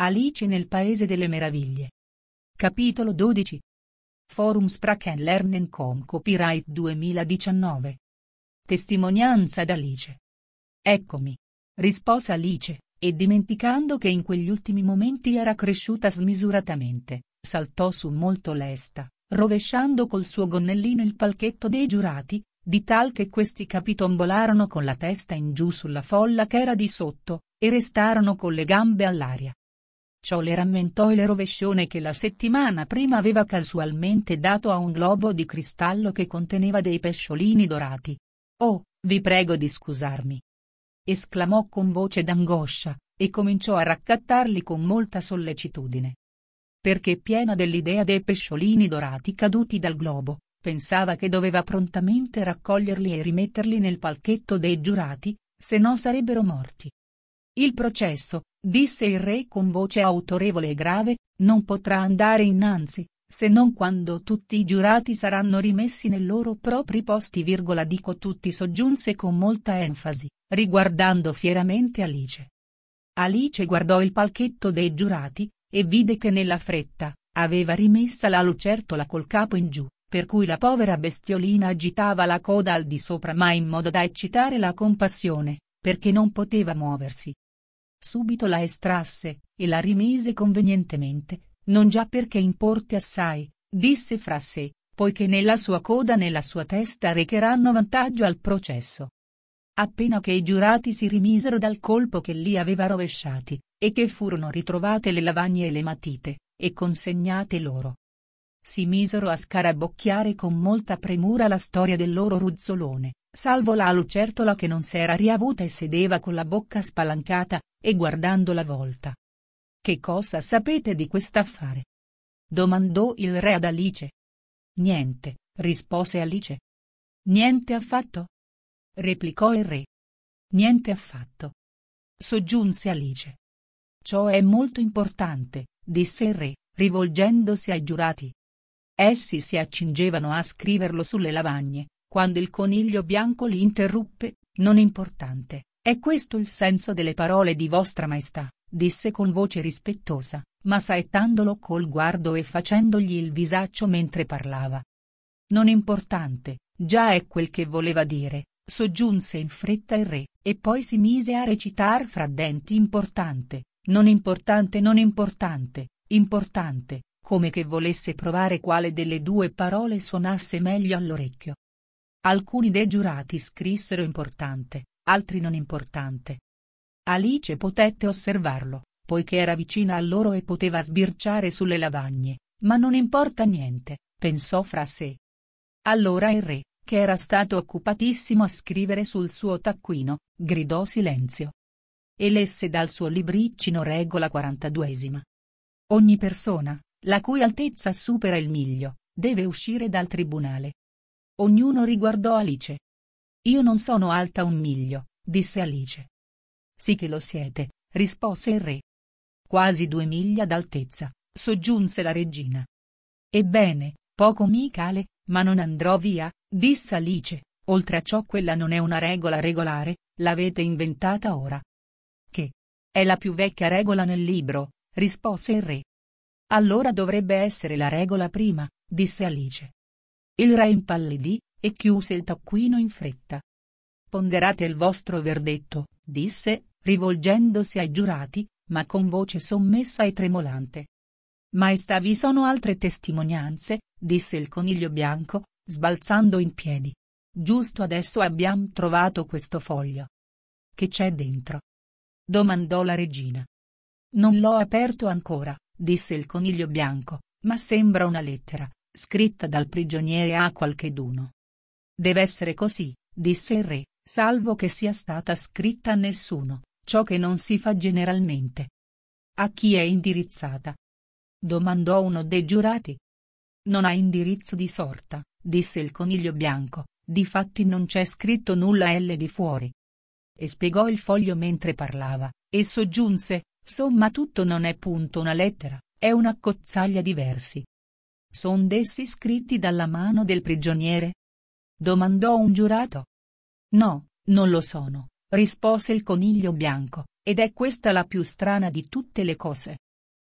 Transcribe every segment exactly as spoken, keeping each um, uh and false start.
Alice nel Paese delle Meraviglie. Capitolo dodici. Forum Sprachen Lernen com Copyright duemiladiciannove. Testimonianza d'Alice. Eccomi. Rispose Alice, e dimenticando che in quegli ultimi momenti era cresciuta smisuratamente, saltò su molto lesta, rovesciando col suo gonnellino il palchetto dei giurati, di tal che questi capitombolarono con la testa in giù sulla folla che era di sotto, e restarono con le gambe all'aria. Ciò le rammentò il rovescione che la settimana prima aveva casualmente dato a un globo di cristallo che conteneva dei pesciolini dorati. «Oh, vi prego di scusarmi!» esclamò con voce d'angoscia, e cominciò a raccattarli con molta sollecitudine. Perché piena dell'idea dei pesciolini dorati caduti dal globo, pensava che doveva prontamente raccoglierli e rimetterli nel palchetto dei giurati, se no sarebbero morti. «Il processo», disse il re con voce autorevole e grave, «non potrà andare innanzi, se non quando tutti i giurati saranno rimessi nei loro propri posti. Dico tutti», soggiunse con molta enfasi, riguardando fieramente Alice. Alice guardò il palchetto dei giurati, e vide che nella fretta, aveva rimessa la lucertola col capo in giù, per cui la povera bestiolina agitava la coda al di sopra ma in modo da eccitare la compassione, perché non poteva muoversi. Subito la estrasse, e la rimise convenientemente, non già perché importi assai, disse fra sé, poiché né la sua coda né la sua testa recheranno vantaggio al processo. Appena che i giurati si rimisero dal colpo che li aveva rovesciati, e che furono ritrovate le lavagne e le matite, e consegnate loro, si misero a scarabocchiare con molta premura la storia del loro ruzzolone, salvo la lucertola che non s'era riavuta e sedeva con la bocca spalancata, e guardando la volta. «Che cosa sapete di quest'affare?» domandò il re ad Alice. «Niente», rispose Alice. «Niente affatto?» replicò il re. «Niente affatto», soggiunse Alice. «Ciò è molto importante», disse il re, rivolgendosi ai giurati. Essi si accingevano a scriverlo sulle lavagne, quando il coniglio bianco li interruppe. «Non importante, è questo il senso delle parole di vostra maestà», disse con voce rispettosa, ma saettandolo col guardo e facendogli il visaccio mentre parlava. «Non importante, già è quel che voleva dire», soggiunse in fretta il re, e poi si mise a recitar fra denti: «importante, non importante, non importante, importante», come che volesse provare quale delle due parole suonasse meglio all'orecchio. Alcuni dei giurati scrissero importante, altri non importante. Alice potette osservarlo, poiché era vicina a loro e poteva sbirciare sulle lavagne, ma non importa niente, pensò fra sé. Allora il re, che era stato occupatissimo a scrivere sul suo taccuino, gridò silenzio. E lesse dal suo libriccino regola quarantaduesima. «Ogni persona, la cui altezza supera il miglio, deve uscire dal tribunale». Ognuno riguardò Alice. «Io non sono alta un miglio», disse Alice. «Sì che lo siete», rispose il re. «Quasi due miglia d'altezza», soggiunse la regina. «Ebbene, poco mi cale, ma non andrò via», disse Alice. «Oltre a ciò quella non è una regola regolare, l'avete inventata ora». «Che? È la più vecchia regola nel libro», rispose il re. «Allora dovrebbe essere la regola prima», disse Alice. Il re impallidì, e chiuse il taccuino in fretta. «Ponderate il vostro verdetto», disse, rivolgendosi ai giurati, ma con voce sommessa e tremolante. «Maestà, vi sono altre testimonianze», disse il coniglio bianco, sbalzando in piedi. «Giusto adesso abbiamo trovato questo foglio». «Che c'è dentro?» domandò la regina. «Non l'ho aperto ancora», disse il coniglio bianco, «ma sembra una lettera, scritta dal prigioniere a qualcheduno». «Dev'essere così», disse il re, «salvo che sia stata scritta a nessuno, ciò che non si fa generalmente». «A chi è indirizzata?» domandò uno dei giurati. «Non ha indirizzo di sorta», disse il coniglio bianco, «difatti non c'è scritto nulla L di fuori». E spiegò il foglio mentre parlava, e soggiunse: «Somma tutto non è punto una lettera, è una cozzaglia di versi». «Son dessi scritti dalla mano del prigioniere?» domandò un giurato. «No, non lo sono», rispose il coniglio bianco, «ed è questa la più strana di tutte le cose.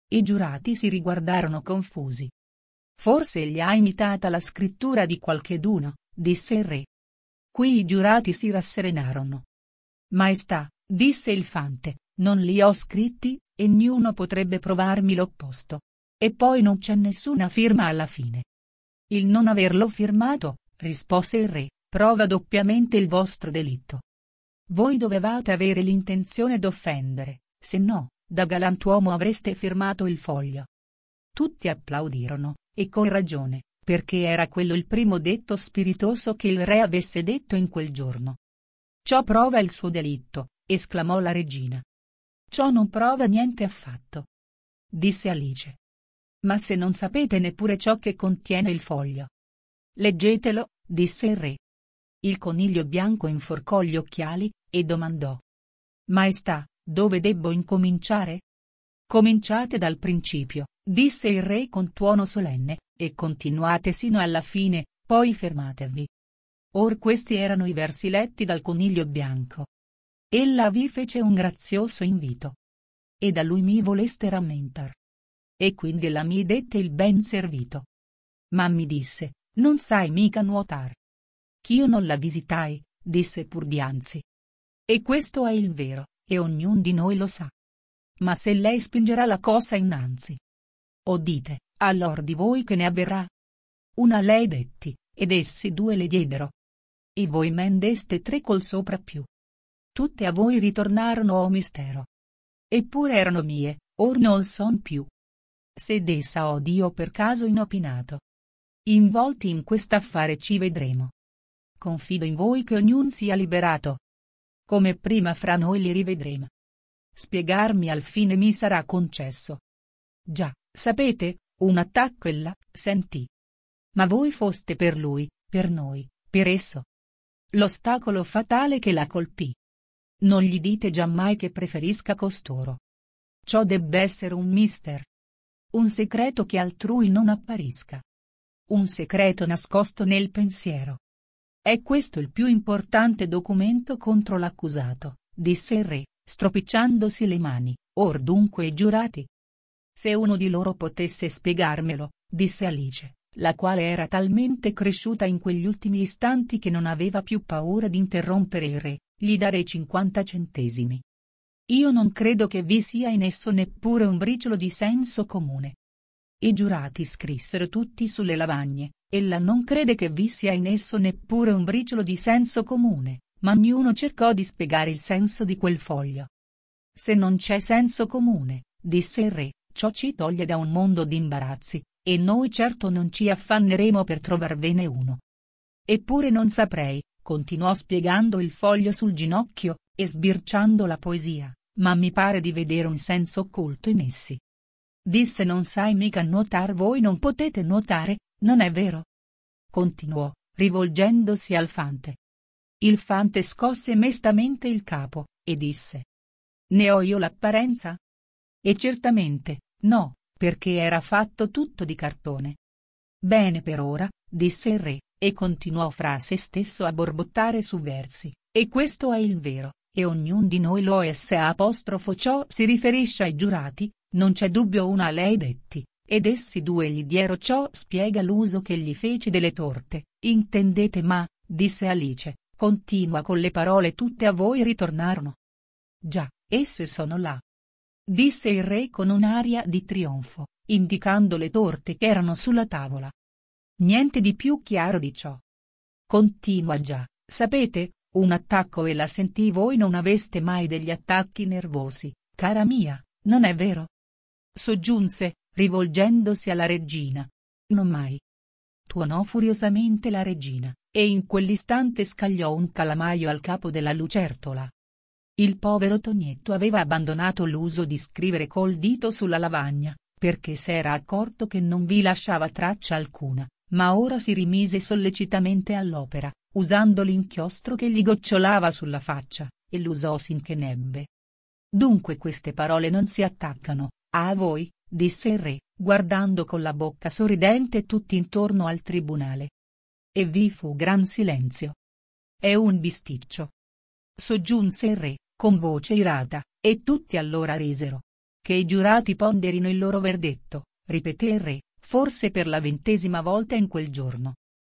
I giurati si riguardarono confusi. Forse gli ha imitata la scrittura di qualcheduno, disse il re. Qui i giurati si rasserenarono. Maestà, disse il fante, non li ho scritti, e niuno potrebbe provarmi l'opposto. E poi non c'è nessuna firma alla fine. Il non averlo firmato, rispose il re, prova doppiamente il vostro delitto. Voi dovevate avere l'intenzione d'offendere, se no, da galantuomo avreste firmato il foglio. Tutti applaudirono, e con ragione, perché era quello il primo detto spiritoso che il re avesse detto in quel giorno. Ciò prova il suo delitto, esclamò la regina. Ciò non prova niente affatto, disse Alice. Ma se non sapete neppure ciò che contiene il foglio. Leggetelo, disse il re. Il coniglio bianco inforcò gli occhiali, e domandò. Maestà, dove debbo incominciare? Cominciate dal principio, disse il re con tuono solenne, e continuate sino alla fine, poi fermatevi. Or questi erano i versi letti dal coniglio bianco. Ella vi fece un grazioso invito. E da lui mi voleste rammentar. E quindi la mi dette il ben servito. Ma mi disse, non sai mica nuotar. Ch'io non la visitai, disse pur dianzi. E questo è il vero, e ognun di noi lo sa. Ma se lei spingerà la cosa innanzi. O dite, allor di voi che ne avverrà? Una lei detti, ed essi due le diedero. E voi men deste tre col sopra più. Tutte a voi ritornarono o mistero. Eppure erano mie, or non son più. Se d'essa ho Dio per caso inopinato. Involti in quest'affare ci vedremo. Confido in voi che ognun sia liberato. Come prima fra noi li rivedremo. Spiegarmi al fine mi sarà concesso. Già, sapete, un attacco ella sentì. Ma voi foste per lui, per noi, per esso. L'ostacolo fatale che la colpì. Non gli dite giammai che preferisca costoro. Ciò debba essere un mister. Un segreto che altrui non apparisca. Un segreto nascosto nel pensiero. È questo il più importante documento contro l'accusato, disse il re, stropicciandosi le mani, or dunque i giurati. Se uno di loro potesse spiegarmelo, disse Alice, la quale era talmente cresciuta in quegli ultimi istanti che non aveva più paura di interrompere il re, gli darei cinquanta centesimi. Io non credo che vi sia in esso neppure un briciolo di senso comune. I giurati scrissero tutti sulle lavagne, ella non crede che vi sia in esso neppure un briciolo di senso comune, ma ognuno cercò di spiegare il senso di quel foglio. Se non c'è senso comune, disse il re, ciò ci toglie da un mondo d'imbarazzi, e noi certo non ci affanneremo per trovarvene uno. Eppure non saprei, continuò spiegando il foglio sul ginocchio, e sbirciando la poesia, ma mi pare di vedere un senso occulto in essi. Disse non sai mica nuotar voi non potete nuotare, non è vero? Continuò, rivolgendosi al fante. Il fante scosse mestamente il capo, e disse. Ne ho io l'apparenza? E certamente, no, perché era fatto tutto di cartone. Bene per ora, disse il re, e continuò fra se stesso a borbottare su versi, e questo è il vero, e ognun di noi lo è se apostrofo ciò si riferisce ai giurati, non c'è dubbio una lei detti, ed essi due gli diero ciò spiega l'uso che gli feci delle torte, intendete ma, disse Alice, continua con le parole tutte a voi ritornarono. Già, esse sono là. Disse il re con un'aria di trionfo, indicando le torte che erano sulla tavola. Niente di più chiaro di ciò. Continua già, sapete, un attacco e la sentì voi non aveste mai degli attacchi nervosi, cara mia, non è vero? Soggiunse, rivolgendosi alla regina. Non mai. Tuonò furiosamente la regina, e in quell'istante scagliò un calamaio al capo della lucertola. Il povero Tonietto aveva abbandonato l'uso di scrivere col dito sulla lavagna, perché s'era accorto che non vi lasciava traccia alcuna, ma ora si rimise sollecitamente all'opera, usando l'inchiostro che gli gocciolava sulla faccia, e l'usò sinché n'ebbe. Dunque queste parole non si attaccano, a voi, disse il re, guardando con la bocca sorridente tutti intorno al tribunale. E vi fu gran silenzio. È un bisticcio. Soggiunse il re, con voce irata, e tutti allora risero. che i giurati ponderino il loro verdetto, ripeté il re, forse per la ventesima volta in quel giorno.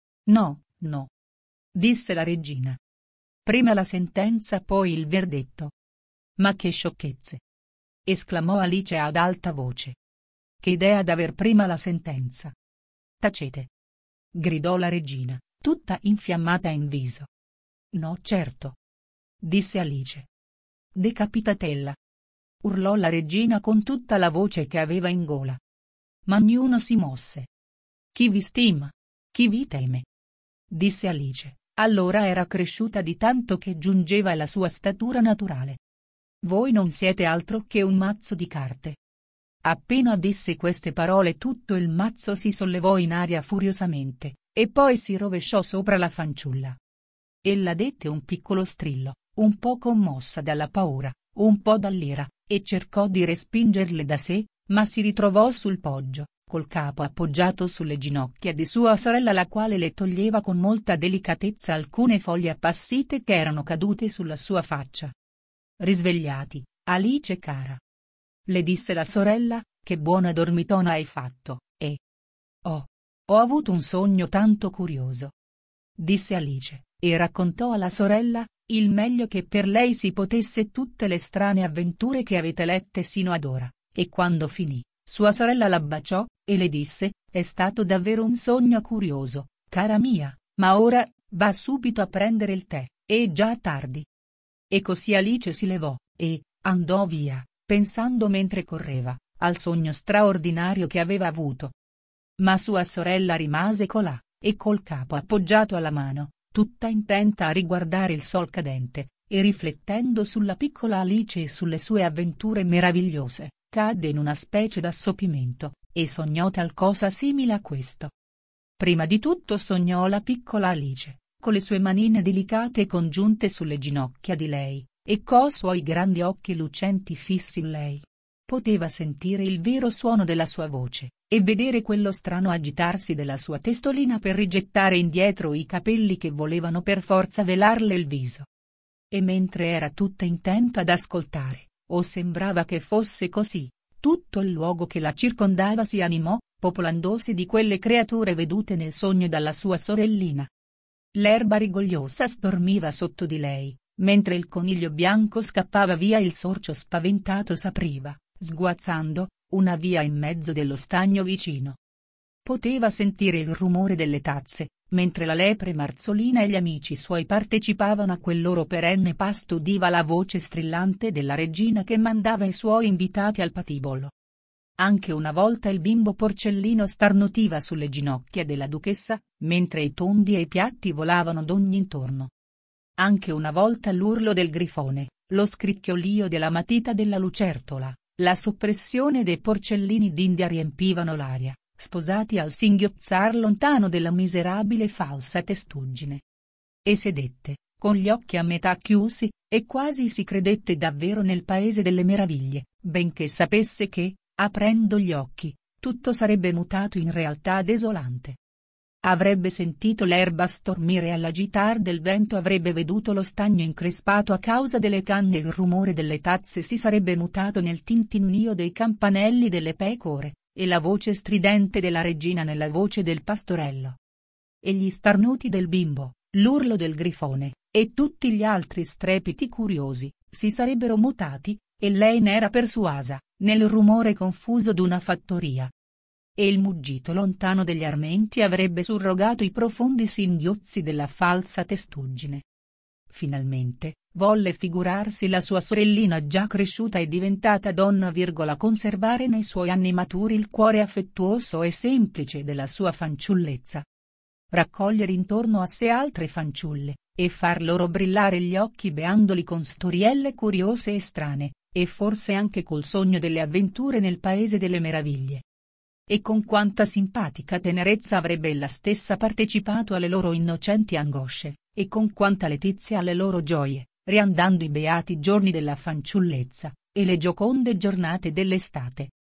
No, no. Disse la regina. Prima la sentenza, poi il verdetto. Ma che sciocchezze! Esclamò Alice ad alta voce. Che idea d'aver prima la sentenza! Tacete! Gridò la regina, tutta infiammata in viso. No, certo! Disse Alice. Decapitatella! Urlò la regina con tutta la voce che aveva in gola. Ma ognuno si mosse. Chi vi stima? Chi vi teme? Disse Alice, allora era cresciuta di tanto che giungeva alla sua statura naturale. Voi non siete altro che un mazzo di carte. Appena disse queste parole tutto il mazzo si sollevò in aria furiosamente, e poi si rovesciò sopra la fanciulla. Ella dette un piccolo strillo, un po' commossa dalla paura, un po' dall'ira, e cercò di respingerle da sé, ma si ritrovò sul poggio, col capo appoggiato sulle ginocchia di sua sorella, la quale le toglieva con molta delicatezza alcune foglie appassite che erano cadute sulla sua faccia. Risvegliati, Alice cara. Le disse la sorella, che buona dormitona hai fatto, e... Oh, ho avuto un sogno tanto curioso. Disse Alice, e raccontò alla sorella, il meglio che per lei si potesse, tutte le strane avventure che avete lette sino ad ora, e quando finì, sua sorella la baciò, e le disse, è stato davvero un sogno curioso, cara mia, ma ora, va subito a prendere il tè, è già tardi. E così Alice si levò, e, andò via, pensando mentre correva, al sogno straordinario che aveva avuto. Ma sua sorella rimase colà, e col capo appoggiato alla mano, tutta intenta a riguardare il sol cadente, e riflettendo sulla piccola Alice e sulle sue avventure meravigliose, cadde in una specie d'assopimento, e sognò talcosa simile a questo. Prima di tutto sognò la piccola Alice, con le sue manine delicate congiunte sulle ginocchia di lei, e co' suoi grandi occhi lucenti fissi in lei. Poteva sentire il vero suono della sua voce, e vedere quello strano agitarsi della sua testolina per rigettare indietro i capelli che volevano per forza velarle il viso. E mentre era tutta intenta ad ascoltare, o sembrava che fosse così, tutto il luogo che la circondava si animò, popolandosi di quelle creature vedute nel sogno dalla sua sorellina. L'erba rigogliosa stormiva sotto di lei, mentre il coniglio bianco scappava via, il sorcio spaventato s'apriva, sguazzando, una via in mezzo dello stagno vicino. Poteva sentire il rumore delle tazze, mentre la lepre Marzolina e gli amici suoi partecipavano a quel loro perenne pasto, udiva la voce strillante della regina che mandava i suoi invitati al patibolo. Anche una volta il bimbo Porcellino starnutiva sulle ginocchia della duchessa, mentre i tondi e i piatti volavano d'ogni intorno. Anche una volta l'urlo del grifone, lo scricchiolio della matita della lucertola, la soppressione dei porcellini d'India riempivano l'aria, sposati al singhiozzar lontano della miserabile falsa testuggine. E sedette, con gli occhi a metà chiusi, e quasi si credette davvero nel paese delle meraviglie, benché sapesse che, aprendo gli occhi, tutto sarebbe mutato in realtà desolante. Avrebbe sentito l'erba stormire all'agitar del vento, avrebbe veduto lo stagno increspato a causa delle canne, il rumore delle tazze si sarebbe mutato nel tintinnio dei campanelli delle pecore, e la voce stridente della regina nella voce del pastorello. E gli starnuti del bimbo, l'urlo del grifone, e tutti gli altri strepiti curiosi, si sarebbero mutati, e lei n'era persuasa, nel rumore confuso d'una fattoria. E il muggito lontano degli armenti avrebbe surrogato i profondi singhiozzi della falsa testuggine. Finalmente, volle figurarsi la sua sorellina già cresciuta e diventata donna, virgola, conservare nei suoi anni maturi il cuore affettuoso e semplice della sua fanciullezza. Raccogliere intorno a sé altre fanciulle, e far loro brillare gli occhi beandoli con storielle curiose e strane, e forse anche col sogno delle avventure nel paese delle meraviglie. E con quanta simpatica tenerezza avrebbe ella stessa partecipato alle loro innocenti angosce, e con quanta letizia alle loro gioie, riandando i beati giorni della fanciullezza, e le gioconde giornate dell'estate.